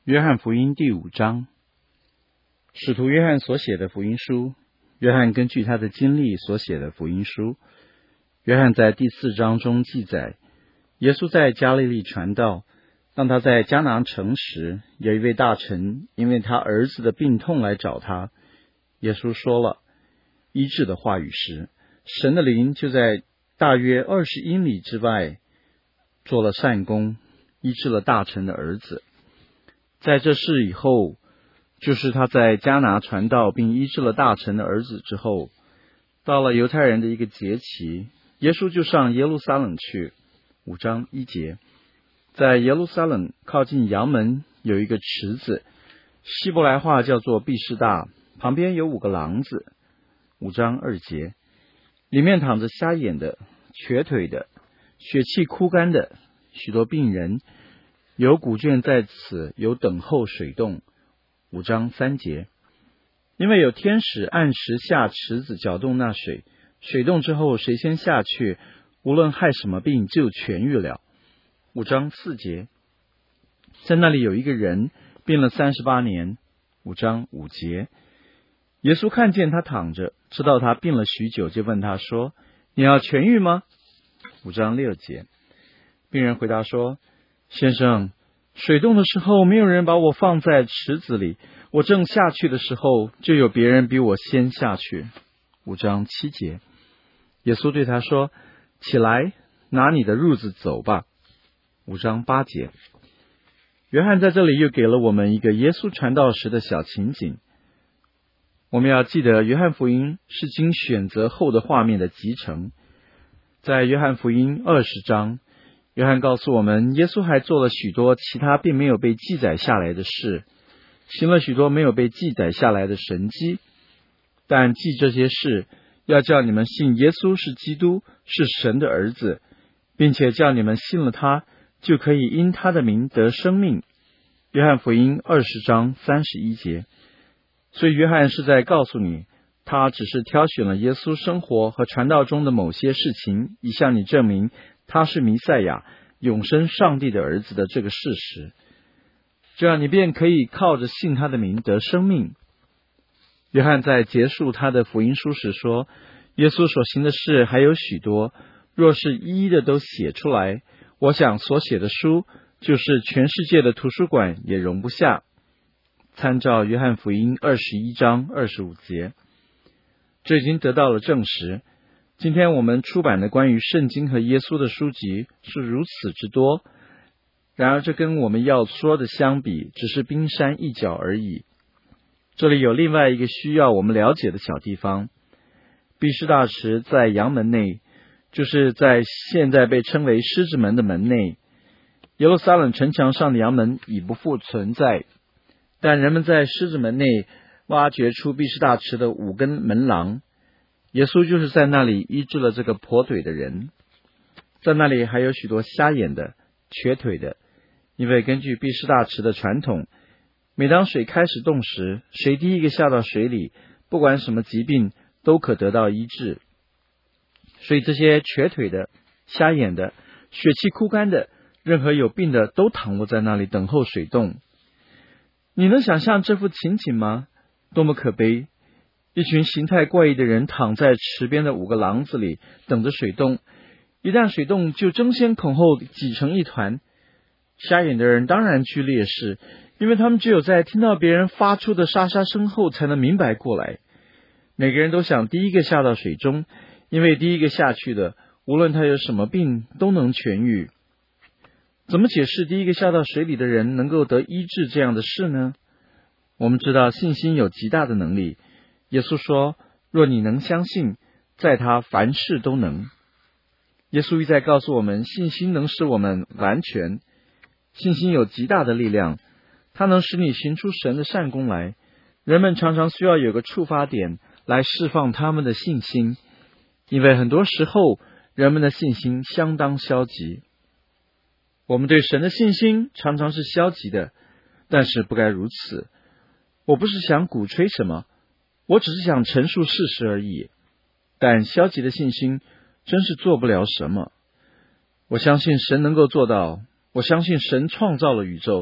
约翰福音第5章，使徒约翰所写的福音书，约翰根据他的经历所写的福音书。约翰在第4章中记载，耶稣在加利利传道，当他在迦拿城时，有一位大臣因为他儿子的病痛来找他。耶稣说了医治的话语时，神的灵就在大约20英里之外做了善工，医治了大臣的儿子。在这事以后，就是他在迦拿传道并医治了大臣的儿子之后，到了犹太人的一个节期，耶稣就上耶路撒冷去。5章1节，在耶路撒冷靠近阳门有一个池子，希伯来话叫做毕士大，旁边有5个廊子。5章2节，里面躺着瞎眼的、瘸腿的、血气枯干的许多病人，有古卷在此，有等候水洞。5章3节，因为有天使按时下池子搅动那水，水动之后，谁先下去，无论害什么病就痊愈了。5章4节，在那里有一个人病了38年。5章5节，耶稣看见他躺着，知道他病了许久，就问他说：你要痊愈吗？5章6节，病人回答说：先生，水动的时候没有人把我放在池子里，我正下去的时候，就有别人比我先下去。5章7节，耶稣对他说：起来，拿你的褥子走吧。5章8节，约翰在这里又给了我们一个耶稣传道时的小情景。我们要记得，约翰福音是经选择后的画面的集成。在约翰福音20章，约翰告诉我们，耶稣还做了许多其他并没有被记载下来的事，行了许多没有被记载下来的神迹，但记这些事，要叫你们信耶稣是基督，是神的儿子，并且叫你们信了他，就可以因他的名得生命。约翰福音20章31节。所以约翰是在告诉你，他只是挑选了耶稣生活和传道中的某些事情，以向你证明他是弥赛亚，永生上帝的儿子的这个事实，这样你便可以靠着信他的名得生命。约翰在结束他的福音书时说，耶稣所行的事还有许多，若是一一的都写出来，我想所写的书就是全世界的图书馆也容不下。参照约翰福音21章25节，这已经得到了证实。今天我们出版的关于圣经和耶稣的书籍是如此之多，然而这跟我们要说的相比，只是冰山一角而已。这里有另外一个需要我们了解的小地方。毕士大池在阳门内，就是在现在被称为狮子门的门内。耶路撒冷城墙上的阳门已不复存在，但人们在狮子门内挖掘出毕士大池的5根门廊。耶稣就是在那里医治了这个跛腿的人。在那里还有许多瞎眼的、瘸腿的，因为根据毕士大池的传统，每当水开始动时，谁第一个下到水里，不管什么疾病都可得到医治。所以这些瘸腿的、瞎眼的、血气枯干的，任何有病的都躺卧在那里等候水动。你能想象这幅情景吗？多么可悲！一群形态怪异的人躺在池边的5个廊子里，等着水动。一旦水动，就争先恐后挤成一团。瞎眼的人当然居劣势，因为他们只有在听到别人发出的沙沙声后才能明白过来。每个人都想第一个下到水中，因为第一个下去的，无论他有什么病都能痊愈。怎么解释第一个下到水里的人能够得医治这样的事呢？我们知道信心有极大的能力。耶稣说，若你能相信，在他凡事都能。耶稣一再告诉我们，信心能使我们完全。信心有极大的力量，它能使你行出神的善功来。人们常常需要有个触发点来释放他们的信心，因为很多时候人们的信心相当消极。我们对神的信心常常是消极的，但是不该如此。我不是想鼓吹什么，我只是想陈述事实而已。但消极的信心真是做不了什么。我相信神能够做到，我相信神创造了宇宙，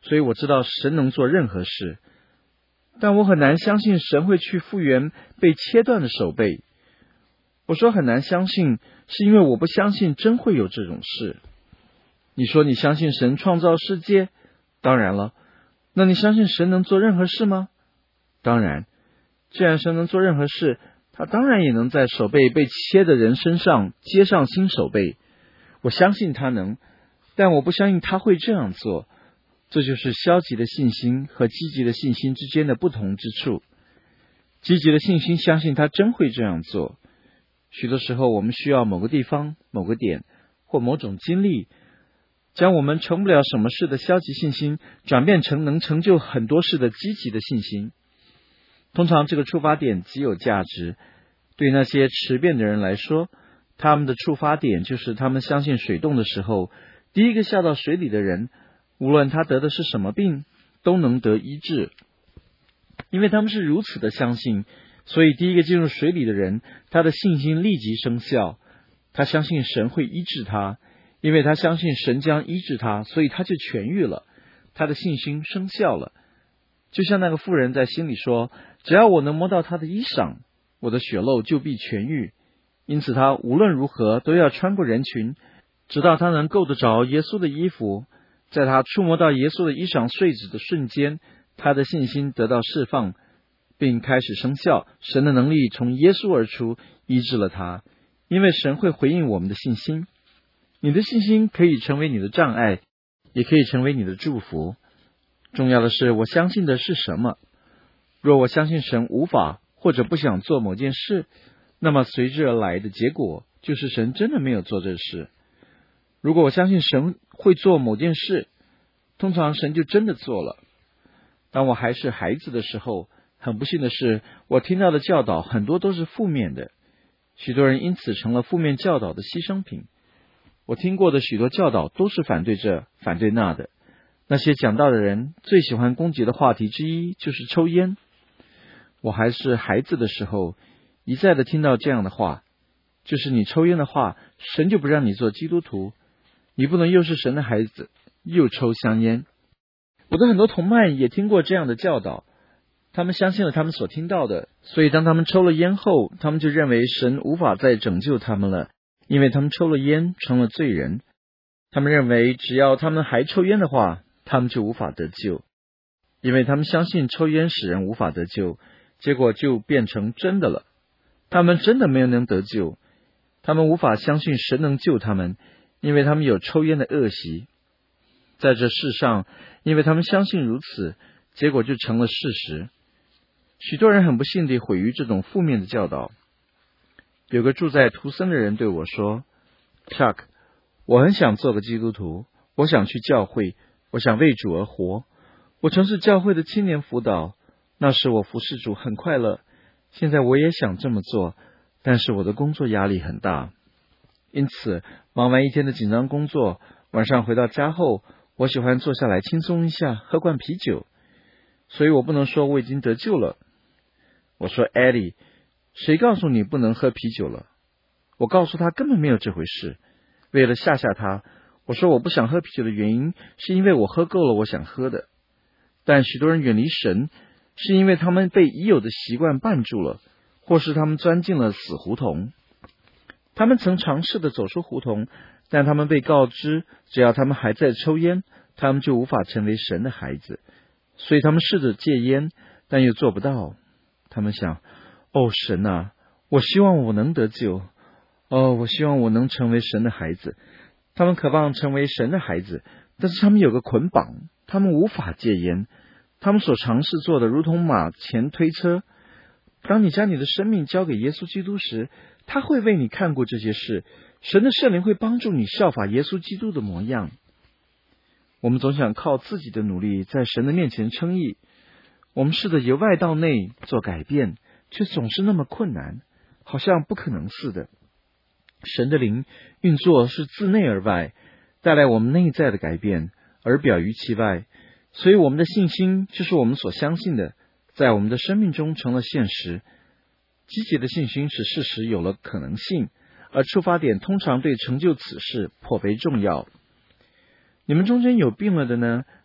所以我知道神能做任何事。但我很难相信神会去复原被切断的手背。我说很难相信，是因为我不相信真会有这种事。你说你相信神创造世界？当然了。那你相信神能做任何事吗？当然。既然神能做任何事，他当然也能在手背被切的人身上接上新手背。我相信他能，但我不相信他会这样做。这就是消极的信心和积极的信心之间的不同之处。积极的信心相信他真会这样做。许多时候我们需要某个地方、某个点或某种经历，将我们成不了什么事的消极信心转变成能成就很多事的积极的信心。通常这个出发点极有价值。对那些迟便的人来说，他们的出发点就是他们相信水冻的时候，第一个下到水里的人，无论他得的是什么病，都能得医治。因为他们是如此的相信，所以第一个进入水里的人，他的信心立即生效。他相信神会医治他，因为他相信神将医治他，所以他就痊愈了。他的信心生效了。就像那个妇人在心里说，只要我能摸到他的衣裳，我的血漏就必痊愈。因此他无论如何都要穿过人群，直到他能够得着耶稣的衣服。在他触摸到耶稣的衣裳繸子的瞬间，他的信心得到释放，并开始生效。神的能力从耶稣而出，医治了他。因为神会回应我们的信心。你的信心可以成为你的障碍，也可以成为你的祝福。重要的是我相信的是什么。若我相信神无法或者不想做某件事，那么随之而来的结果就是神真的没有做这事。如果我相信神会做某件事，通常神就真的做了。当我还是孩子的时候，很不幸的是，我听到的教导很多都是负面的，许多人因此成了负面教导的牺牲品。我听过的许多教导都是反对这反对那的。那些讲道的人最喜欢攻击的话题之一就是抽烟。我还是孩子的时候，一再的听到这样的话，就是你抽烟的话，神就不让你做基督徒，你不能又是神的孩子，又抽香烟。我的很多同伴也听过这样的教导，他们相信了他们所听到的，所以当他们抽了烟后，他们就认为神无法再拯救他们了，因为他们抽了烟成了罪人。他们认为只要他们还抽烟的话，他们就无法得救，因为他们相信抽烟使人无法得救，结果就变成真的了。他们真的没有能得救，他们无法相信神能救他们，因为他们有抽烟的恶习。在这世上，因为他们相信如此，结果就成了事实。许多人很不幸地毁于这种负面的教导。有个住在图森的人对我说， Chuck， 我很想做个基督徒，我想去教会，我想为主而活。我曾是教会的青年辅导，那时我服侍主很快乐。现在我也想这么做，但是我的工作压力很大。因此忙完一天的紧张工作，晚上回到家后，我喜欢坐下来轻松一下，喝罐啤酒。所以我不能说我已经得救了。我说 Eddie， 谁告诉你不能喝啤酒了？我告诉他根本没有这回事。为了吓吓他，我说我不想喝啤酒的原因是因为我喝够了我想喝的。但许多人远离神，是因为他们被已有的习惯绊住了，或是他们钻进了死胡同。他们曾尝试的走出胡同，但他们被告知，只要他们还在抽烟，他们就无法成为神的孩子。所以他们试着戒烟，但又做不到。他们想，哦，神啊，我希望我能得救，我希望我能成为神的孩子。他们渴望成为神的孩子，但是他们有个捆绑，他们无法戒烟。他们所尝试做的如同马前推车。当你将你的生命交给耶稣基督时，他会为你看过这些事，神的圣灵会帮助你效法耶稣基督的模样。我们总想靠自己的努力在神的面前称义，我们试着由外到内做改变，却总是那么困难，好像不可能似的。神的灵运作是自内而外，带来我们内在的改变，而表于其外。所以我们的信心就是我们所相信的，在我们的生命中成了现实。积极的信心使事实有了可能性，而出发点通常对成就此事颇为重要。你们中间有病了的呢，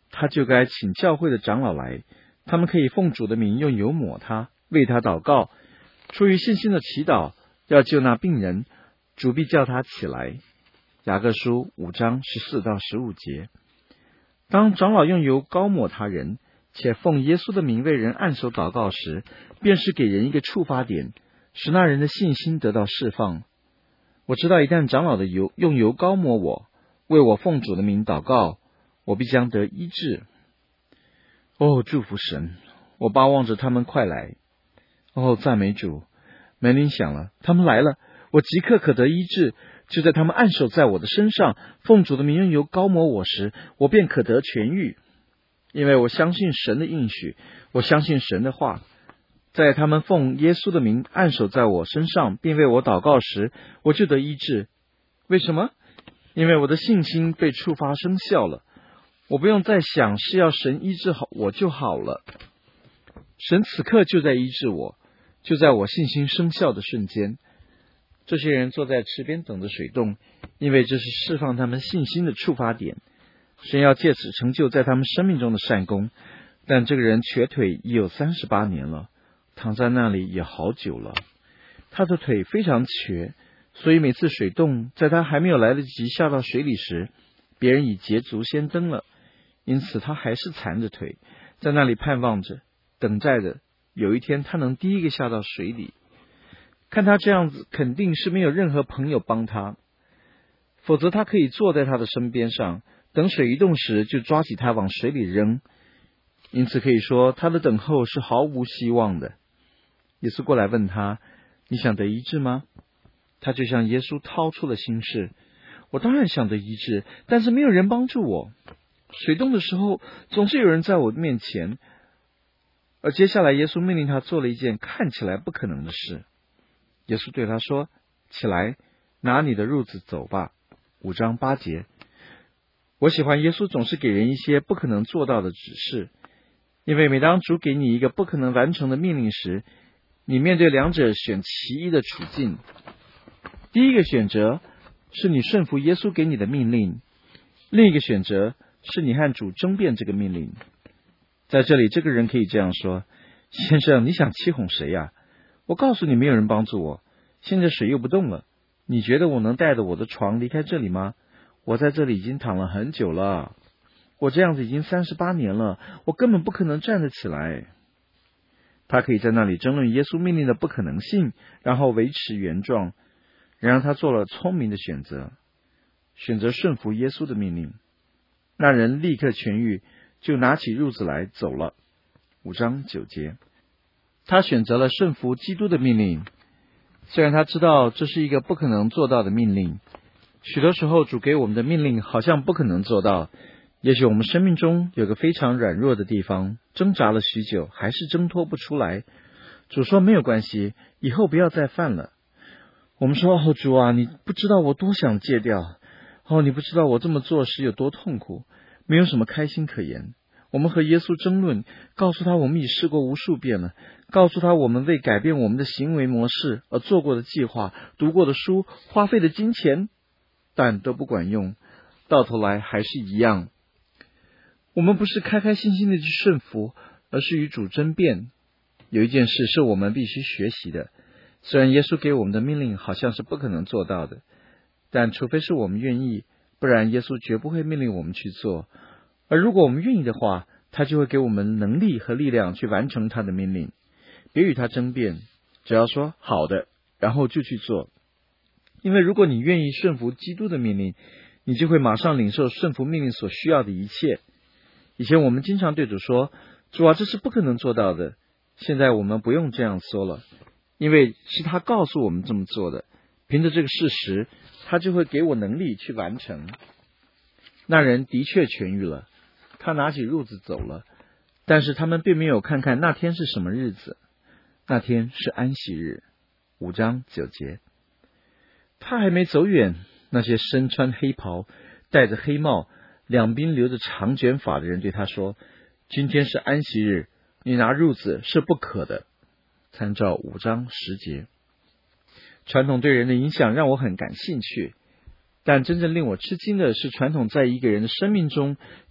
他就该请教会的长老来，他们可以奉主的名用油抹他，为他祷告，出于信心的祈祷，要救那病人，主必叫他起来。雅各书5章14到15节。当长老用油膏抹他人，且奉耶稣的名为人按手祷告时，便是给人一个触发点，使那人的信心得到释放。我知道一旦长老的用油膏抹我，为我奉主的名祷告，我必将得医治。哦，祝福神！我巴望着他们快来。哦，赞美主！门铃响了，他们来了，我即刻可得医治。就在他们按手在我的身上，奉主的名用油膏抹我时，我便可得痊愈。因为我相信神的应许，我相信神的话。在他们奉耶稣的名按手在我身上，并为我祷告时，我就得医治。为什么？因为我的信心被触发生效了。我不用再想是要神医治好我就好了。神此刻就在医治我，就在我信心生效的瞬间。这些人坐在池边等着水动，因为这是释放他们信心的触发点。神要借此成就在他们生命中的善功。但这个人瘸腿已有38年了，躺在那里也好久了。他的腿非常瘸，所以每次水动，在他还没有来得及下到水里时，别人已捷足先登了。因此他还是残着腿，在那里盼望着，等待着有一天他能第一个下到水里。看他这样子，肯定是没有任何朋友帮他，否则他可以坐在他的身边上，等水一动时就抓起他往水里扔。因此可以说，他的等候是毫无希望的。耶稣过来问他：你想得医治吗？他就向耶稣掏出了心事：我当然想得医治，但是没有人帮助我。水动的时候，总是有人在我面前。而接下来耶稣命令他做了一件看起来不可能的事。耶稣对他说：起来，拿你的褥子走吧。5章8节。我喜欢耶稣总是给人一些不可能做到的指示，因为每当主给你一个不可能完成的命令时，你面对两者选其一的处境。第一个选择是你顺服耶稣给你的命令，另一个选择是你和主争辩这个命令。在这里，这个人可以这样说：先生，你想欺哄谁呀？我告诉你，没有人帮助我。现在水又不动了，你觉得我能带着我的床离开这里吗？我在这里已经躺了很久了，我这样子已经38年了，我根本不可能站得起来。他可以在那里争论耶稣命令的不可能性，然后维持原状。然而他做了聪明的选择，选择顺服耶稣的命令。那人立刻痊愈，就拿起褥子来走了。5章9节。他选择了顺服基督的命令，虽然他知道这是一个不可能做到的命令。许多时候主给我们的命令好像不可能做到，也许我们生命中有个非常软弱的地方，挣扎了许久还是挣脱不出来。主说没有关系，以后不要再犯了。我们说：哦，主啊，你不知道我多想戒掉，哦，你不知道我这么做时有多痛苦，没有什么开心可言。我们和耶稣争论，告诉他我们已试过无数遍了，告诉他我们为改变我们的行为模式而做过的计划、读过的书、花费的金钱，但都不管用，到头来还是一样。我们不是开开心心的去顺服，而是与主争辩。有一件事是我们必须学习的，虽然耶稣给我们的命令好像是不可能做到的，但除非是我们愿意，不然耶稣绝不会命令我们去做。而如果我们愿意的话，他就会给我们能力和力量去完成他的命令。别与他争辩，只要说好的，然后就去做。因为如果你愿意顺服基督的命令，你就会马上领受顺服命令所需要的一切。以前我们经常对主说：主啊，这是不可能做到的。现在我们不用这样说了，因为是他告诉我们这么做的。凭着这个事实，他就会给我能力去完成。那人的确痊愈了，他拿起褥子走了，但是他们并没有看看那天是什么日子。那天是安息日。5章9节。他还没走远，那些身穿黑袍、戴着黑帽、两鬓留着长卷发的人对他说：今天是安息日，你拿褥子是不可的。参照5章10节。传统对人的影响让我很感兴趣，但真正令我吃惊的是，传统在一个人的生命中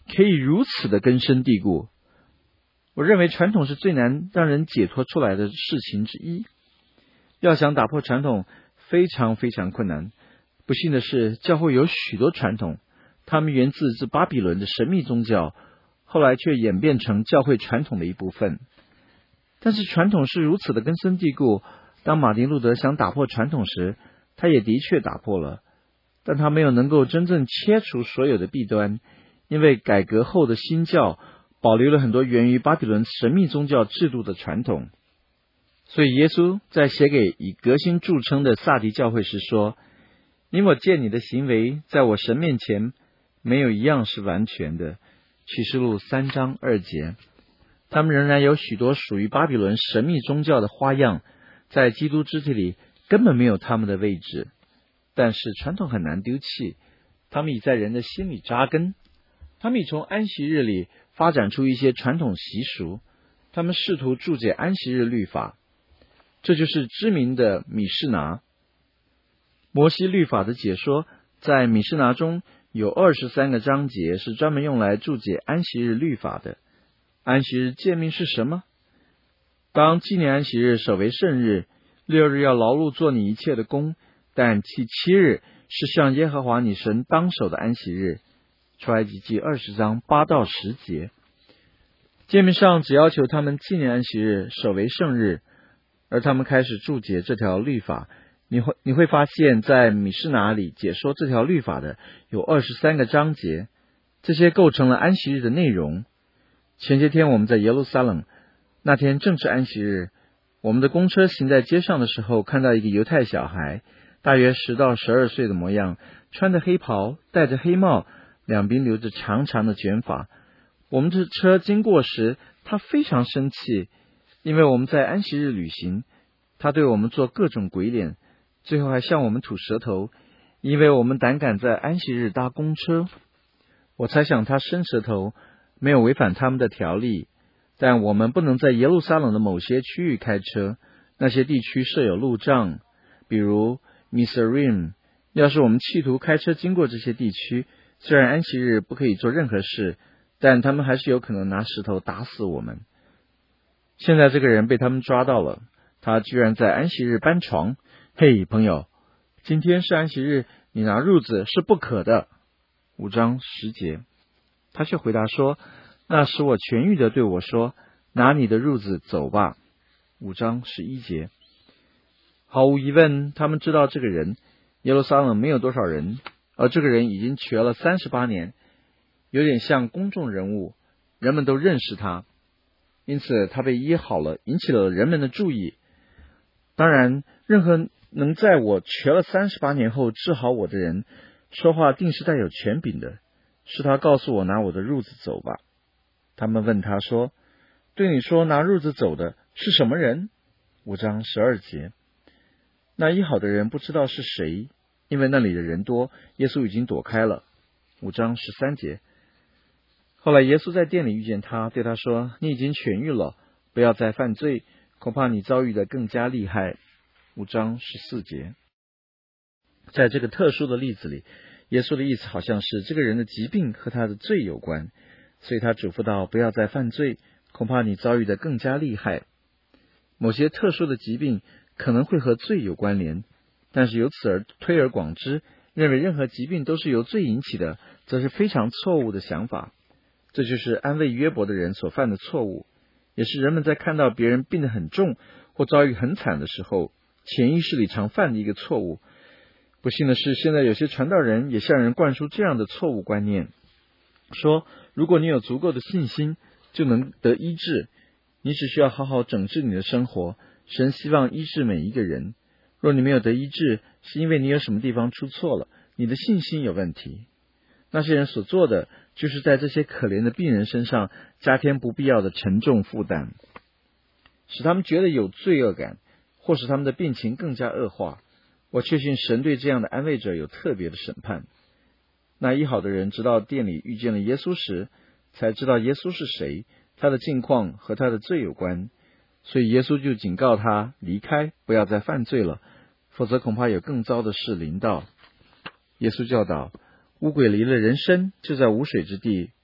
可以如此的根深蒂固。我认为传统是最难让人解脱出来的事情之一。要想打破传统，非常非常困难。不幸的是，教会有许多传统，它们源自巴比伦的神秘宗教，后来却演变成教会传统的一部分。但是传统是如此的根深蒂固，当马丁路德想打破传统时，他也的确打破了，但他没有能够真正切除所有的弊端，因为改革后的新教保留了很多源于巴比伦神秘宗教制度的传统。所以耶稣在写给以革新著称的撒狄教会时说，因我见你的行为在我神面前没有一样是完全的。启示录3章2节。他们仍然有许多属于巴比伦神秘宗教的花样，在基督肢体里根本没有他们的位置。但是传统很难丢弃，他们已在人的心里扎根。他们已从安息日里发展出一些传统习俗，他们试图注解安息日律法，这就是知名的米士拿。摩西律法的解说在米士拿中有23个章节是专门用来注解安息日律法的。安息日诫命是什么？当纪念安息日，守为圣日，6日要劳碌做你一切的工，但第7日是向耶和华你神当守的安息日。出埃及记20章8到10节。诫命上只要求他们纪念安息日，守为圣日，而他们开始注解这条律法。你会发现在米士拿里解说这条律法的有23个章节，这些构成了安息日的内容。前些天我们在耶路撒冷，那天正是安息日，我们的公车行在街上的时候，看到一个犹太小孩，大约10到12岁的模样，穿着黑袍，戴着黑帽，两边留着长长的卷发。我们这车经过时，他非常生气，因为我们在安息日旅行，他对我们做各种鬼脸，最后还向我们吐舌头，因为我们胆敢在安息日搭公车。我猜想他伸舌头没有违反他们的条例，但我们不能在耶路撒冷的某些区域开车，那些地区设有路障，比如 Misarim。 要是我们企图开车经过这些地区，虽然安息日不可以做任何事，但他们还是有可能拿石头打死我们。现在这个人被他们抓到了，他居然在安息日搬床。嘿，朋友，今天是安息日，你拿褥子是不可的。5章10节。他却回答说，那使我痊愈的对我说，拿你的褥子走吧。5章11节。毫无疑问，他们知道这个人，耶路撒冷没有多少人，而这个人已经瘸了38年，有点像公众人物，人们都认识他，因此他被医好了，引起了人们的注意。当然，任何能在我瘸了38年后治好我的人，说话定是带有权柄的。是他告诉我拿我的褥子走吧。他们问他说，对你说拿褥子走的是什么人？5章12节。那医好的人不知道是谁，因为那里的人多，耶稣已经躲开了。5章13节。后来耶稣在店里遇见他，对他说，你已经痊愈了，不要再犯罪，恐怕你遭遇的更加厉害。5章14节。在这个特殊的例子里，耶稣的意思好像是这个人的疾病和他的罪有关，所以他嘱咐道，不要再犯罪，恐怕你遭遇的更加厉害。某些特殊的疾病可能会和罪有关联，但是由此而推而广之，认为任何疾病都是由罪引起的，则是非常错误的想法。这就是安慰约伯的人所犯的错误，也是人们在看到别人病得很重或遭遇很惨的时候，潜意识里常犯的一个错误。不幸的是，现在有些传道人也向人灌输这样的错误观念，说如果你有足够的信心就能得医治，你只需要好好整治你的生活，神希望医治每一个人。若你没有得医治，是因为你有什么地方出错了，你的信心有问题。那些人所做的，就是在这些可怜的病人身上加添不必要的沉重负担，使他们觉得有罪恶感，或使他们的病情更加恶化。我确信神对这样的安慰者有特别的审判。那医好的人直到店里遇见了耶稣时，才知道耶稣是谁，他的境况和他的罪有关，所以耶稣就警告他离开，不要再犯罪了，否则恐怕有更糟的事临到。耶稣教导，污鬼离了人身，就在无水之地，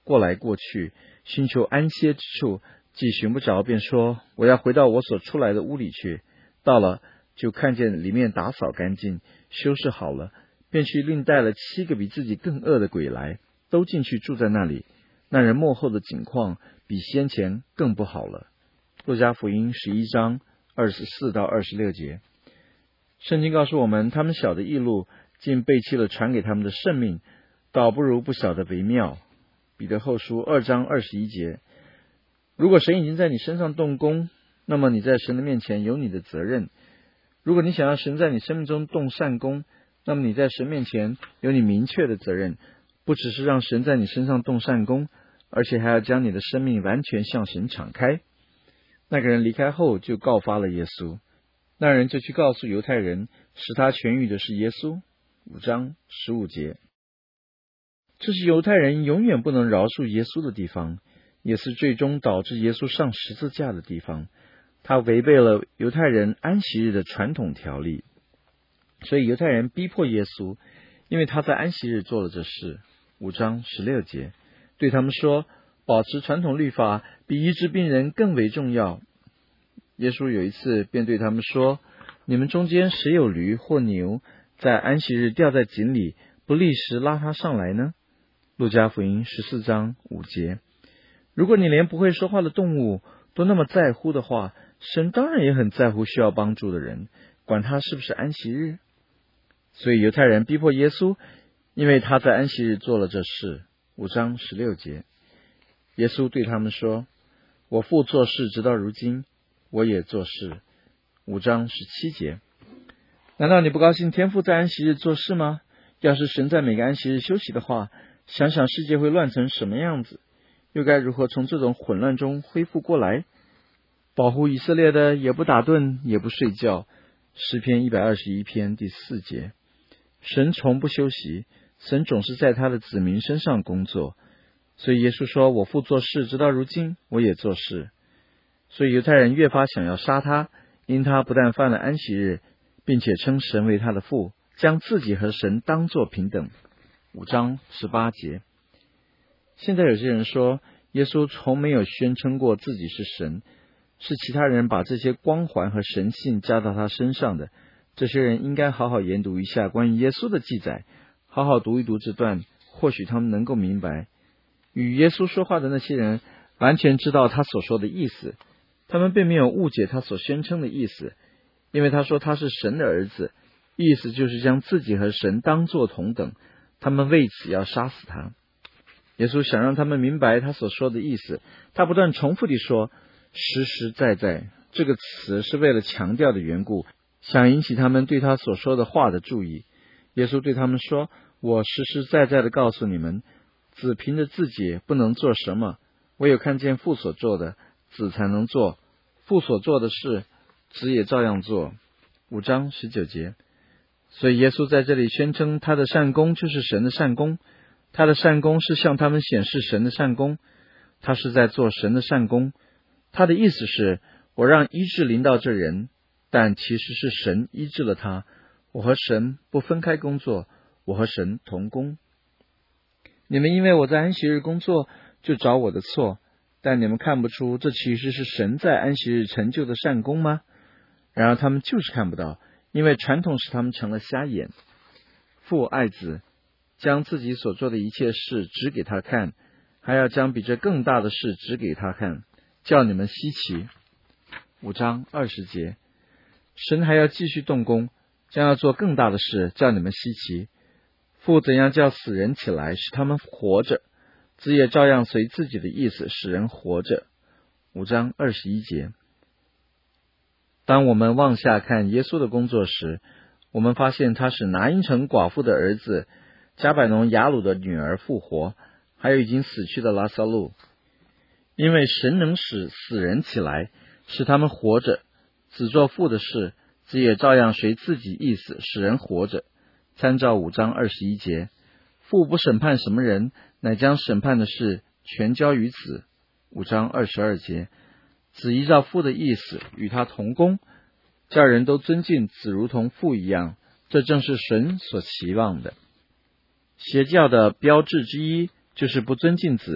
过来过去，寻求安歇之处，既寻不着，便说：我要回到我所出来的屋里去。到了，就看见里面打扫干净，修饰好了，便去另带了7个比自己更恶的鬼来，都进去住在那里。那人末后的景况比先前更不好了。路加福音11章24到26节。圣经告诉我们，他们晓得义路，竟背弃了传给他们的圣命，倒不如不晓得为妙。彼得后书2章21节。如果神已经在你身上动工，那么你在神的面前有你的责任。如果你想要神在你生命中动善工，那么你在神面前有你明确的责任，不只是让神在你身上动善工，而且还要将你的生命完全向神敞开。那个人离开后就告发了耶稣，那人就去告诉犹太人，使他痊愈的是耶稣。5章15节。这是犹太人永远不能饶恕耶稣的地方，也是最终导致耶稣上十字架的地方。他违背了犹太人安息日的传统条例，所以犹太人逼迫耶稣，因为他在安息日做了这事。5章16节。对他们说，保持传统律法比医治病人更为重要。耶稣有一次便对他们说，你们中间谁有驴或牛，在安息日掉在井里，不立时拉他上来呢？路加福音14章5节。如果你连不会说话的动物都那么在乎的话，神当然也很在乎需要帮助的人，管他是不是安息日。所以犹太人逼迫耶稣，因为他在安息日做了这事。5章16节。耶稣对他们说，我父做事直到如今，我也做事。5章17节。难道你不高兴天父在安息日做事吗？要是神在每个安息日休息的话，想想世界会乱成什么样子，又该如何从这种混乱中恢复过来？保护以色列的也不打盹也不睡觉。诗篇121篇第4节。神从不休息，神总是在他的子民身上工作。所以耶稣说，我父做事直到如今，我也做事。所以犹太人越发想要杀他，因他不但犯了安息日，并且称神为他的父，将自己和神当作平等。5章18节。现在有些人说，耶稣从没有宣称过自己是神，是其他人把这些光环和神性加到他身上的。这些人应该好好研读一下关于耶稣的记载，好好读一读这段，或许他们能够明白。与耶稣说话的那些人完全知道他所说的意思，他们并没有误解他所宣称的意思，因为他说他是神的儿子，意思就是将自己和神当作同等，他们为此要杀死他。耶稣想让他们明白他所说的意思，他不断重复地说实实在在，这个词是为了强调的缘故，想引起他们对他所说的话的注意。耶稣对他们说，我实实在在地告诉你们，子凭着自己不能做什么，唯有看见父所做的，子才能做。父所做的事，子也照样做。5章19节。所以耶稣在这里宣称他的善功就是神的善功，他的善功是向他们显示神的善功，他是在做神的善功。他的意思是，我让医治临到这人，但其实是神医治了他，我和神不分开工作，我和神同工。你们因为我在安息日工作，就找我的错，但你们看不出这其实是神在安息日成就的善功吗？然而他们就是看不到，因为传统使他们成了瞎眼。父爱子，将自己所做的一切事指给他看，还要将比这更大的事指给他看，叫你们稀奇。5章20节。神还要继续动工，将要做更大的事，叫你们稀奇。父怎样叫死人起来，使他们活着，子也照样随自己的意思使人活着。5章21节。当我们往下看耶稣的工作时，我们发现他使拿因城寡妇的儿子加百农雅鲁的女儿复活，还有已经死去的拉撒路。因为神能使死人起来，使他们活着，子做父的事，子也照样随自己意思使人活着。参照5章21节。父不审判什么人，乃将审判的事全交于子。5章22节。子依照父的意思与他同工，叫人都尊敬子如同父一样，这正是神所期望的。邪教的标志之一就是不尊敬子，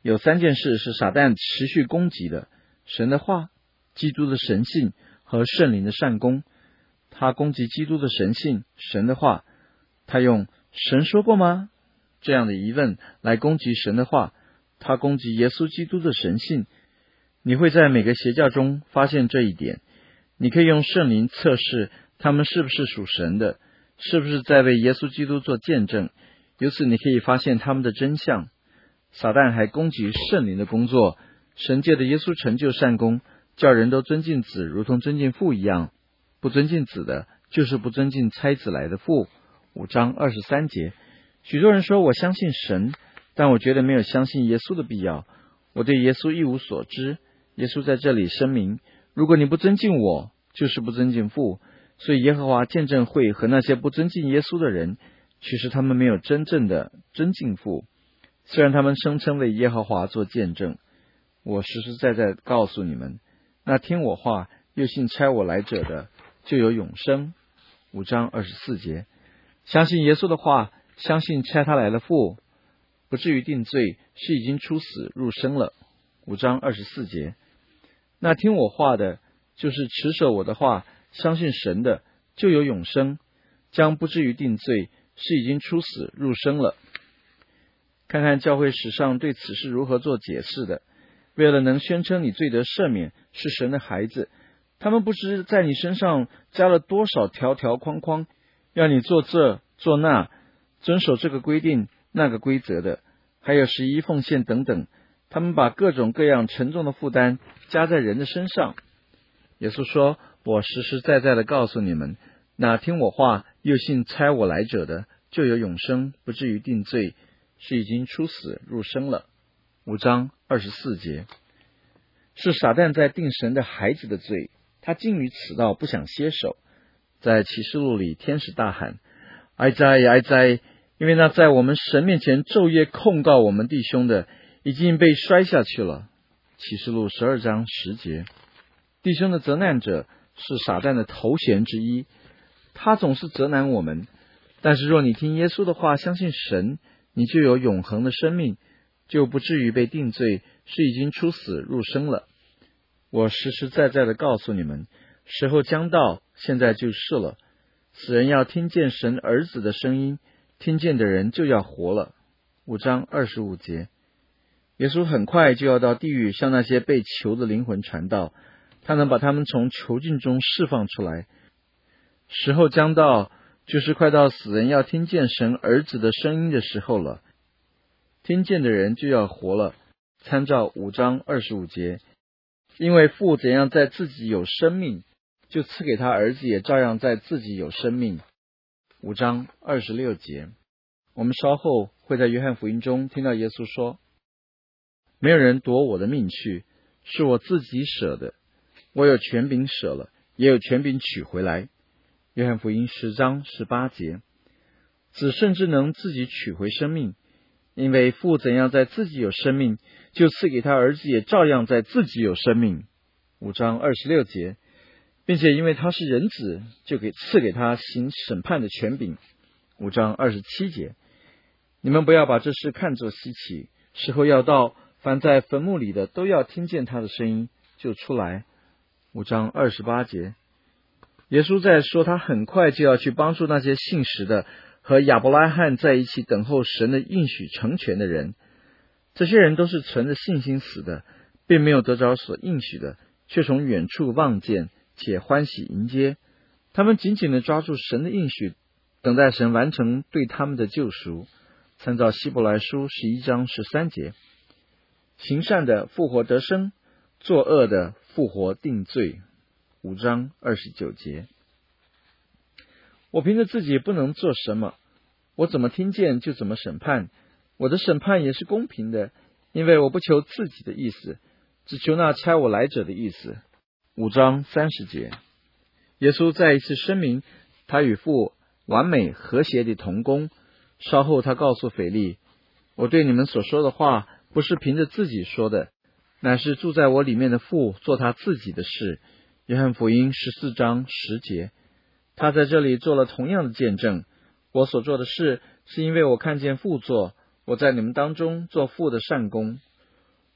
有3件事是撒旦持续攻击的：神的话、基督的神性和圣灵的善功。他攻击基督的神性、神的话，他用神说过吗这样的疑问来攻击神的话，他攻击耶稣基督的神性。你会在每个邪教中发现这一点。你可以用圣灵测试他们是不是属神的，是不是在为耶稣基督做见证，由此你可以发现他们的真相。撒旦还攻击圣灵的工作，神借的耶稣成就善功，叫人都尊敬子如同尊敬父一样，不尊敬子的就是不尊敬差子来的父。5章23节。许多人说我相信神，但我觉得没有相信耶稣的必要，我对耶稣一无所知。耶稣在这里声明，如果你不尊敬我，就是不尊敬父。所以耶和华见证会和那些不尊敬耶稣的人，其实他们没有真正的尊敬父，虽然他们声称为耶和华做见证。我实实在在告诉你们，那听我话又信差我来者的，就有永生。5章24节。相信耶稣的话，相信差他来的父，不至于定罪，是已经出死入生了。5章24节。那听我话的，就是持守我的话，相信神的，就有永生，将不至于定罪，是已经出死入生了。看看教会史上对此事如何做解释的。为了能宣称你罪得赦免，是神的孩子，他们不知在你身上加了多少条条框框，要你做这做那，遵守这个规定那个规则的，还有11奉献等等。他们把各种各样沉重的负担加在人的身上。耶稣说，我实实在在的告诉你们，那听我话又信差我来者的，就有永生，不至于定罪，是已经出死入生了。5章24节。是撒旦在定神的孩子的罪，他竟于此道不想歇手。在启示录里，天使大喊，哀哉哀哉，因为那在我们神面前昼夜控告我们弟兄的，已经被摔下去了。启示录12章10节。弟兄的责难者是撒旦的头衔之一，他总是责难我们。但是若你听耶稣的话，相信神，你就有永恒的生命，就不至于被定罪，是已经出死入生了。我实实在在的告诉你们，时候将到，现在就是了。死人要听见神儿子的声音，听见的人就要活了。5章25节。耶稣很快就要到地狱，向那些被囚的灵魂传道，他能把他们从囚禁中释放出来。时候将到，就是快到死人要听见神儿子的声音的时候了。听见的人就要活了。参照5章25节。因为父怎样在自己有生命，就赐给他儿子也照样在自己有生命。5章26节。我们稍后会在约翰福音中听到耶稣说，没有人夺我的命去，是我自己舍的，我有权柄舍了，也有权柄取回来。约翰福音10章18节。子甚至能自己取回生命，因为父怎样在自己有生命，就赐给他儿子也照样在自己有生命。5章26节。并且因为他是人子，就赐给他行审判的权柄。5章27节。你们不要把这事看作稀奇，时候要到，凡在坟墓里的都要听见他的声音，就出来。5章28节。耶稣在说他很快就要去帮助那些信实的和亚伯拉罕在一起等候神的应许成全的人。这些人都是存着信心死的，并没有得着所应许的，却从远处望见，且欢喜迎接。他们紧紧地抓住神的应许，等待神完成对他们的救赎。参照希伯来书11章13节。行善的复活得生，作恶的复活定罪。5章29节。我凭着自己不能做什么，我怎么听见就怎么审判，我的审判也是公平的，因为我不求自己的意思，只求那差我来者的意思。5章30节。耶稣再一次声明，他与父完美和谐的同工。稍后他告诉腓利，我对你们所说的话，不是凭着自己说的，乃是住在我里面的父做他自己的事。约翰福音14章10节。他在这里做了同样的见证，我所做的事，是因为我看见父做，我在你们当中做父的善功。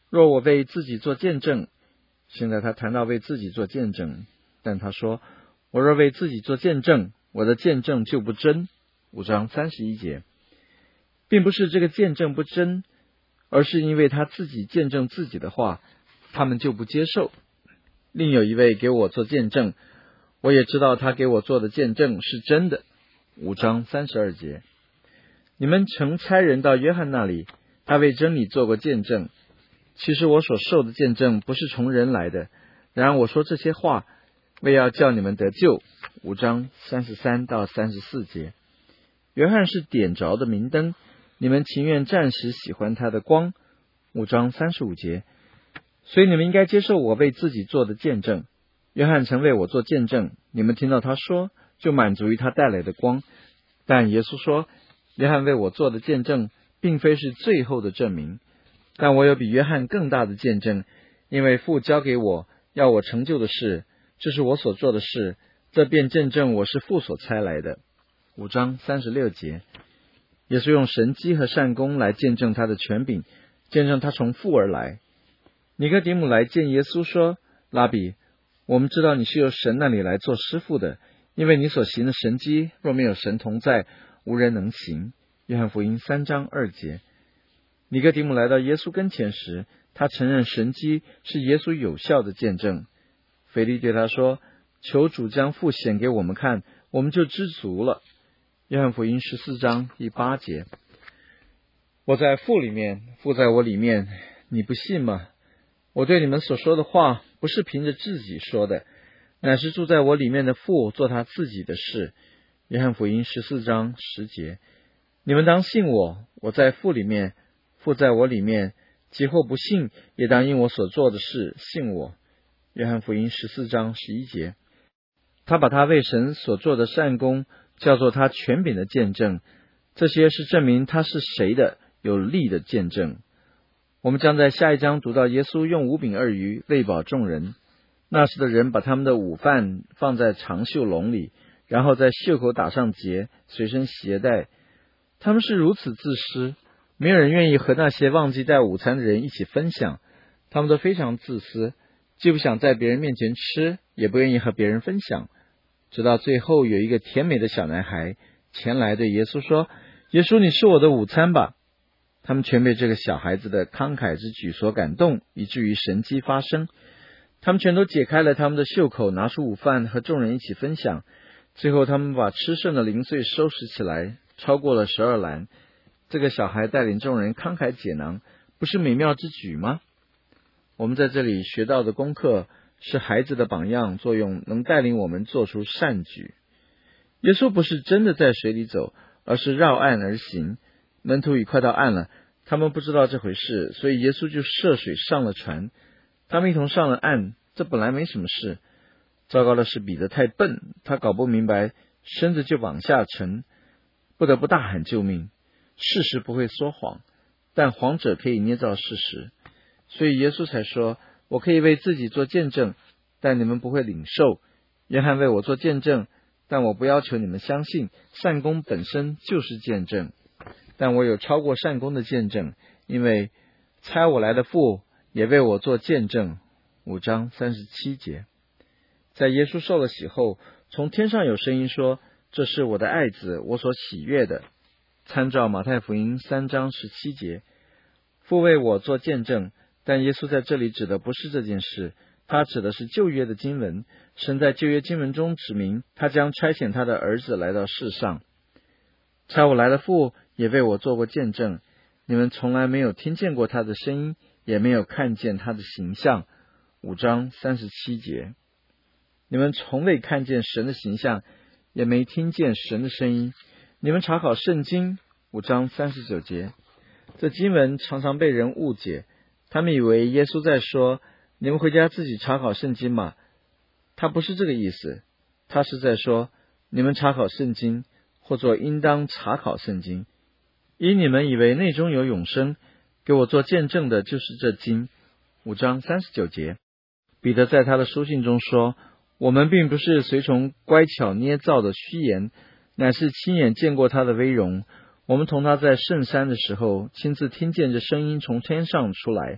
若我为自己做见证，现在他谈到为自己做见证，但他说，我若为自己做见证，我的见证就不真。5章31节，并不是这个见证不真，而是因为他自己见证自己的话，他们就不接受。另有一位给我做见证，我也知道他给我做的见证是真的。5章32节，你们曾差人到约翰那里，他为真理做过见证。其实我所受的见证不是从人来的，然而我说这些话，为要叫你们得救。5章33到34节，约翰是点着的明灯，你们情愿暂时喜欢他的光。5章35节，所以你们应该接受我为自己做的见证。约翰曾为我做见证，你们听到他说，就满足于他带来的光。但耶稣说，约翰为我做的见证，并非是最后的证明，但我有比约翰更大的见证，因为父交给我要我成就的事，这是我所做的事，这便见证我是父所差来的。5章36节，耶稣用神迹和善功来见证他的权柄，见证他从父而来。尼哥底母来见耶稣说，拉比，我们知道你是由神那里来做师傅的，因为你所行的神迹，若没有神同在，无人能行。约翰福音3章2节。尼哥底母来到耶稣跟前时，他承认神迹是耶稣有效的见证。腓力对他说，求主将父显给我们看，我们就知足了。约翰福音14章第8节，我在父里面，父在我里面，你不信吗？我对你们所说的话，不是凭着自己说的，乃是住在我里面的父做他自己的事。约翰福音14章10节，你们当信我，我在父里面，父在我里面，即或不信，也当因我所做的事信我。约翰福音14章11节，他把他为神所做的善功叫做他权柄的见证，这些是证明他是谁的有力的见证。我们将在下一章读到耶稣用5饼2鱼喂饱众人，那时的人把他们的午饭放在长袖笼里，然后在袖口打上结，随身携带。他们是如此自私，没有人愿意和那些忘记带午餐的人一起分享。他们都非常自私，既不想在别人面前吃，也不愿意和别人分享。直到最后，有一个甜美的小男孩前来对耶稣说，耶稣，你是我的午餐吧。他们全被这个小孩子的慷慨之举所感动，以至于神迹发生。他们全都解开了他们的袖口，拿出午饭和众人一起分享。最后他们把吃剩的零碎收拾起来，超过了12篮。这个小孩带领众人慷慨解囊，不是美妙之举吗？我们在这里学到的功课是孩子的榜样作用，能带领我们做出善举。耶稣不是真的在水里走，而是绕岸而行。门徒已快到岸了，他们不知道这回事，所以耶稣就涉水上了船。他们一同上了岸，这本来没什么事。糟糕的是彼得太笨，他搞不明白，身子就往下沉，不得不大喊救命。事实不会说谎，但谎者可以捏造事实，所以耶稣才说，我可以为自己做见证，但你们不会领受。约翰为我做见证，但我不要求你们相信，善功本身就是见证。但我有超过善功的见证，因为差我来的父也为我做见证。5章37节，在耶稣受了洗后，从天上有声音说，这是我的爱子，我所喜悦的。参照马太福音3章17节，父为我做见证，但耶稣在这里指的不是这件事，他指的是旧约的经文。神在旧约经文中指明，他将差遣他的儿子来到世上。差我来的父也为我做过见证，你们从来没有听见过他的声音，也没有看见他的形象。5章37节，你们从未看见神的形象，也没听见神的声音。你们查考圣经。5章39节，这经文常常被人误解，他们以为耶稣在说，你们回家自己查考圣经嘛。他不是这个意思，他是在说，你们查考圣经，或者应当查考圣经，因你们以为内中有永生，给我做见证的就是这经。5章39节，彼得在他的书信中说，我们并不是随从乖巧捏造的虚言，乃是亲眼见过他的威荣。我们同他在圣山的时候，亲自听见这声音从天上出来。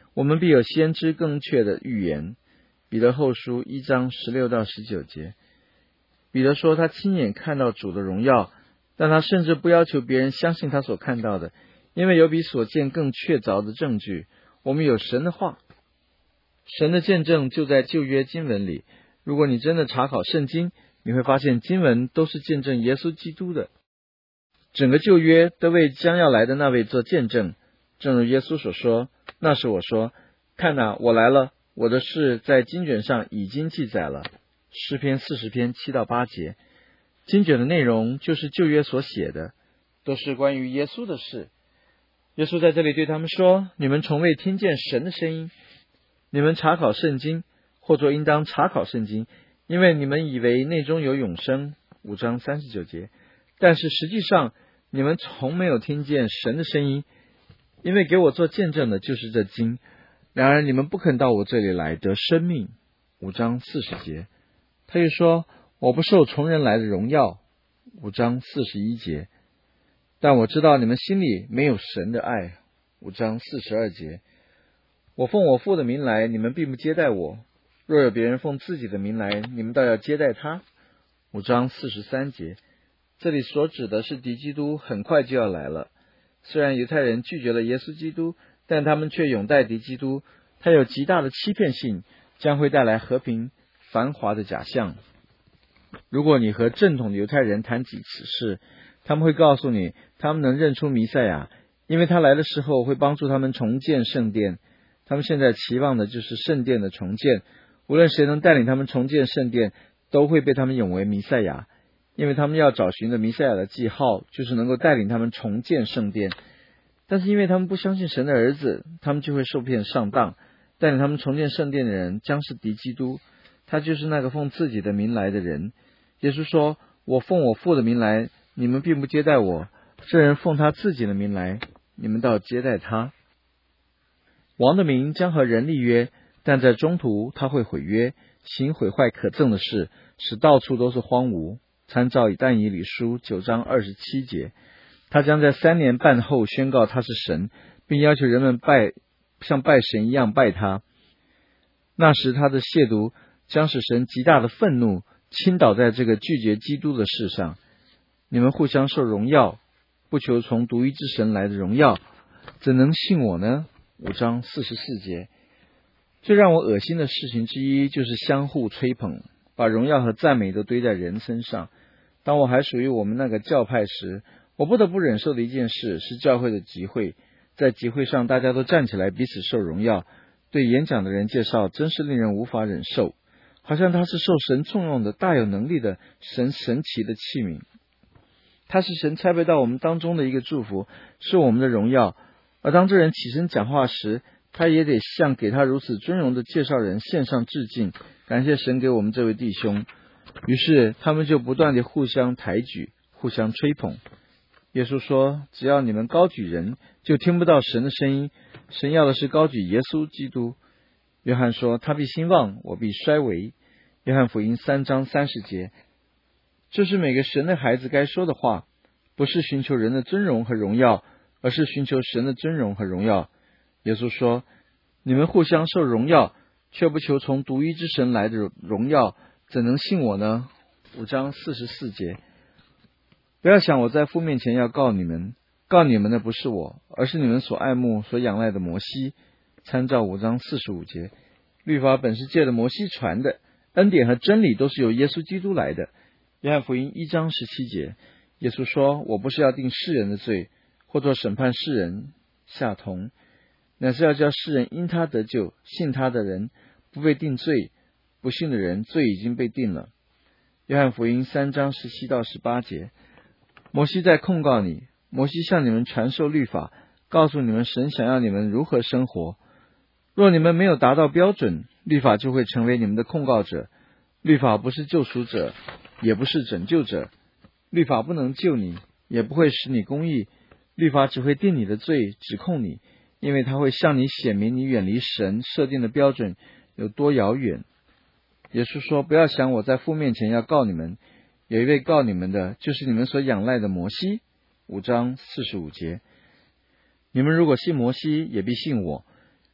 我们必有先知更确的预言。彼得后书1章16到19节。彼得说他亲眼看到主的荣耀，但他甚至不要求别人相信他所看到的，因为有比所见更确凿的证据。我们有神的话，神的见证就在旧约经文里。如果你真的查考圣经，你会发现经文都是见证耶稣基督的。整个旧约都为将要来的那位做见证，正如耶稣所说，那时我说，看哪，我来了，我的事在经卷上已经记载了。诗篇40篇7到8节。经卷的内容就是旧约所写的，都是关于耶稣的事。耶稣在这里对他们说，你们从未听见神的声音，你们查考圣经，或者应当查考圣经，因为你们以为内中有永生。5章39节。但是实际上你们从没有听见神的声音，因为给我做见证的就是这经。然而你们不肯到我这里来得生命。5章40节。他又说，我不受从人来的荣耀。5章41节。但我知道你们心里没有神的爱。5章42节。我奉我父的名来，你们并不接待我；若有别人奉自己的名来，你们倒要接待他。5章43节。这里所指的是敌基督很快就要来了。虽然犹太人拒绝了耶稣基督，但他们却拥戴敌基督，他有极大的欺骗性，将会带来和平繁华的假象。如果你和正统的犹太人谈起此事，他们会告诉你，他们能认出弥赛亚，因为他来的时候会帮助他们重建圣殿。他们现在期望的就是圣殿的重建，无论谁能带领他们重建圣殿，都会被他们拥为弥赛亚，因为他们要找寻的弥赛亚的记号就是能够带领他们重建圣殿。但是因为他们不相信神的儿子，他们就会受骗上当。带领他们重建圣殿的人将是敌基督，他就是那个奉自己的名来的人。耶稣说，我奉我父的名来，你们并不接待我；这人奉他自己的名来，你们倒接待他。王的名将和人立约，但在中途他会毁约，行毁坏可憎的事，使到处都是荒芜。参照但以理书9章27节。他将在3年半后宣告他是神，并要求人们像拜神一样拜他。那时他的亵渎将使神极大的愤怒倾倒在这个拒绝基督的世上。你们互相受荣耀，不求从独一之神来的荣耀，怎能信我呢？5章44节。最让我恶心的事情之一就是相互吹捧，把荣耀和赞美都堆在人身上。当我还属于我们那个教派时，我不得不忍受的一件事是教会的集会。在集会上，大家都站起来彼此受荣耀，对演讲的人介绍真是令人无法忍受，好像他是受神重用的大有能力的神奇的器皿。他是神差派到我们当中的一个祝福，是我们的荣耀。而当这人起身讲话时，他也得向给他如此尊荣的介绍人献上致敬，感谢神给我们这位弟兄。于是他们就不断地互相抬举，互相吹捧。耶稣说，只要你们高举人，就听不到神的声音。神要的是高举耶稣基督。约翰说，他必兴旺，我必衰微。约翰福音3章30节。这是每个神的孩子该说的话，不是寻求人的尊荣和荣耀，而是寻求神的尊荣和荣耀。耶稣说，你们互相受荣耀，却不求从独一之神来的荣耀，怎能信我呢？5章44节。不要想我在父面前要告你们的不是我，而是你们所爱慕所仰赖的摩西。参照5章45节。律法本是借着摩西传的，恩典和真理都是由耶稣基督来的。约翰福音1章17节。耶稣说，我不是要定世人的罪，或作审判世人下同，乃是要叫世人因他得救，信他的人不被定罪，不信的人罪已经被定了。约翰福音3章17到18节。摩西在控告你，摩西向你们传授律法，告诉你们神想要你们如何生活。若你们没有达到标准，律法就会成为你们的控告者。律法不是救赎者，也不是拯救者。律法不能救你，也不会使你公义。律法只会定你的罪，指控你，因为它会向你显明你远离神设定的标准有多遥远。耶稣说，不要想我在父面前要告你们，有一位告你们的，就是你们所仰赖的摩西。5章45节。你们如果信摩西，也必信我，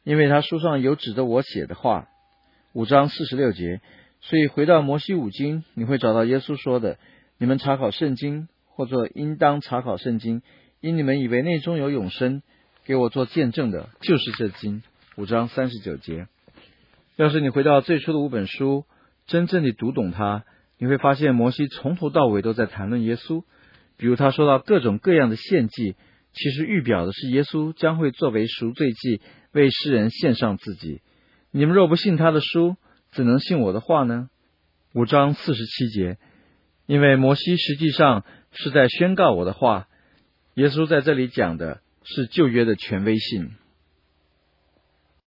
因为他书上有指着我写的话。5章46节。所以回到摩西五经，你会找到耶稣说的：你们查考圣经，或者应当查考圣经，因你们以为内中有永生，给我做见证的就是这经。5章39节。要是你回到最初的5本书，真正地读懂它，你会发现摩西从头到尾都在谈论耶稣。比如他说到各种各样的献祭，其实预表的是耶稣将会作为赎罪祭，为世人献上自己。你们若不信他的书，怎能信我的话呢？5章47节。因为摩西实际上是在宣告我的话，耶稣在这里讲的是旧约的权威性。